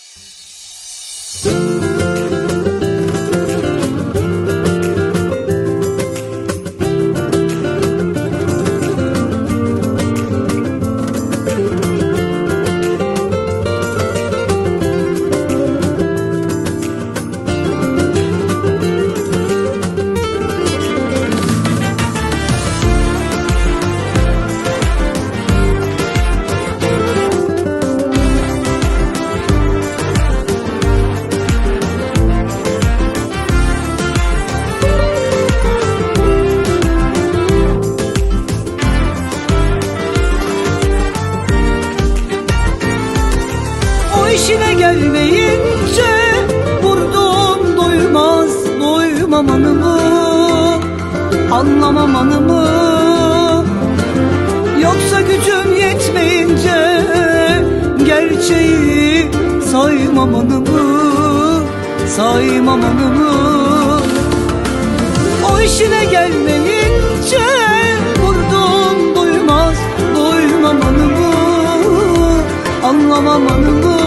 İşine gelmeyince vurdum, doymaz doymam anımı, anlamam anımı. Yoksa gücüm yetmeyince gerçeği saymam anımı, saymam anımı. O işine gelmeyince vurdum, doymaz doymam anımı, anlamam anımı.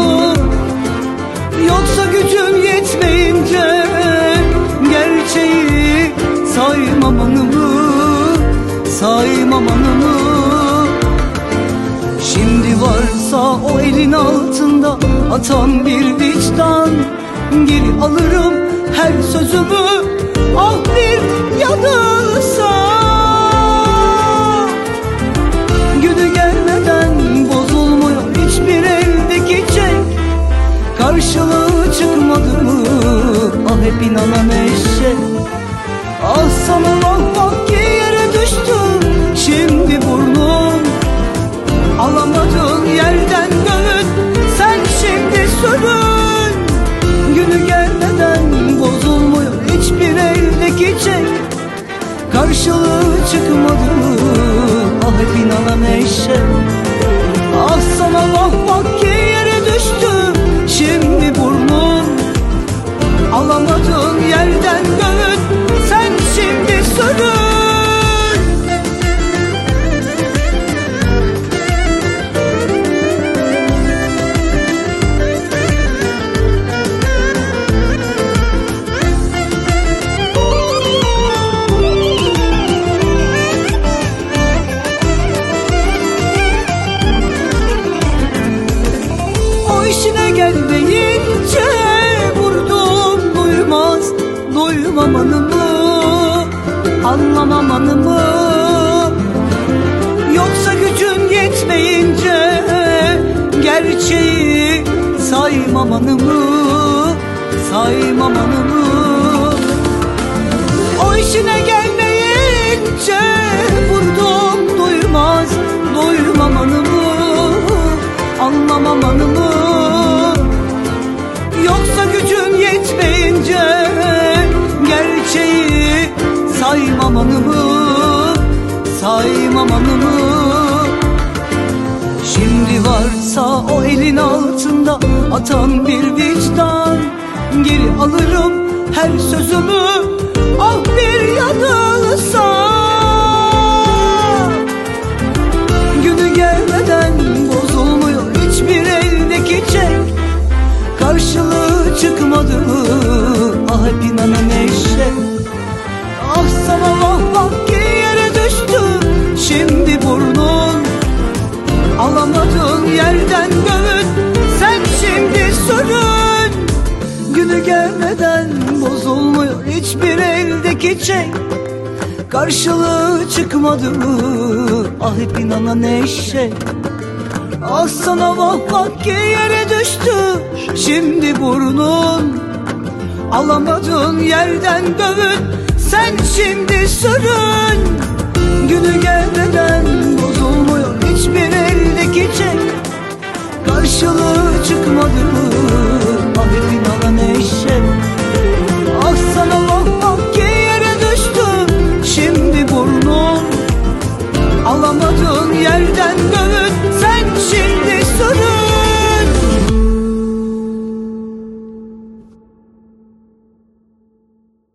Yoksa gücüm yetmeyince gerçeği saymam anımı, saymam anımı. Şimdi varsa o elin altında atan bir vicdan, geri alırım her sözümü, ah bir yanılsa. Günü gelmeden bozulmuyor hiçbir eldeki çek, karşılığı çıkmadı mı ah hep inanan eşek. Ah sana vah vah ki yere düştüm şimdi burnum, alamadığın yerden dövün sen şimdi sürün. Günü gelmeden bozulmuyor hiçbir eldeki çek, karşılığı çıkmadı mı ah hep inanan eşek. Ah sana vah vah ki yere düştüm şimdi burnum, alamadığın yerden dövün sen şimdi sürün. O işine gelmeyince vurdum, duymaz duymam anımı, anlamam anımı. Yoksa gücün yetmeyince gerçeği saymam anımı, saymam anımı. O işine gelmeyince vurdum, duymaz duymam anımı, anlamam anımı. Yoksa gücüm yetmeyince gerçeği saymam anımı, saymam anımı. Şimdi varsa o elin altında atan bir vicdan, geri alırım her sözümü, ah bir yanılsa. Günü gelmeden bozulmuyor hiçbir eldeki çek, karşılığı çıkmadı mı ah hep inanan eşek. Ah sana vah vah ki yere düştüm şimdi burnun, alamadığın yerden dövün sen şimdi sürün. Günü gelmeden bozulmuyor hiçbir eldeki çek, karşılığı çıkmadı mı ah hep inanan eşek. Ah sana vah vah ki yere düştü şimdi burnun, alamadığın yerden dövün sen şimdi sürün. Günü gelmeden bozulmuyor hiçbir eldeki çek, karşılığı çıkmadı mı ah hep